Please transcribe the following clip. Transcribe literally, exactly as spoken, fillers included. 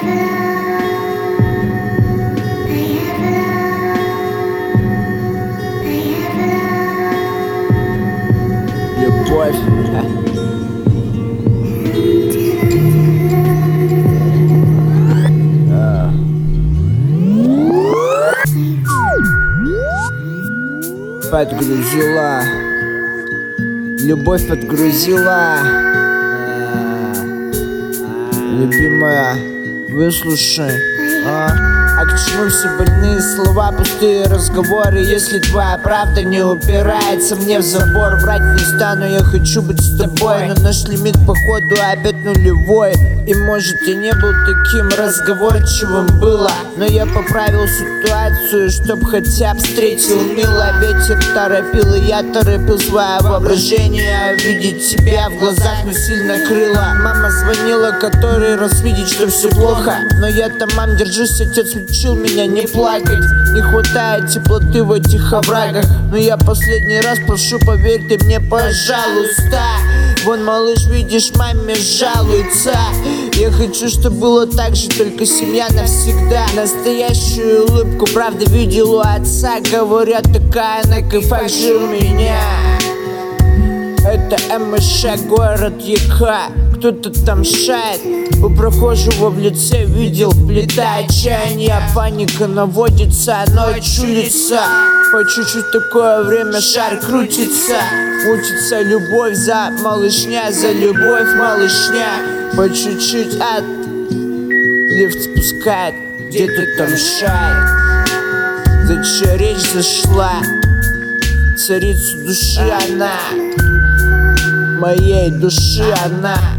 Любовь. Подгрузила. Любовь подгрузила. Любимая, выслушай. А, а к чему все больные слова, пустые разговоры, если твоя правда не упирается мне в забор? Врать не стану, я хочу быть с тобой, но наш лимит походу опять нулевой. И может я не был таким разговорчивым было, но я поправил ситуацию, чтоб хотя бы встретил мило. Ветер торопил, и я торопил свое воображение. Видеть тебя в глазах, но сильно крыло. Мама звонила который раз видеть, что все плохо, но я-то, мам, держись, отец учил меня не плакать. Не хватает теплоты в этих оврагах, но я последний раз прошу, поверь ты мне, пожалуйста. Вон малыш, видишь, маме жалуется. Я хочу, чтобы было так же, только семья навсегда. Настоящую улыбку, правда, видел у отца. Говорят, такая на кайфах же у меня. Это МШ, город ЕК. Кто-то там шает, у прохожего в лице видел плита отчаяния. Паника наводится, ночь улица. По чуть-чуть такое время шар крутится. Учится любовь за малышня, за любовь малышня. По чуть-чуть от лифт спускает, где-то там шает. За чья речь зашла, царицу души она, моей души она.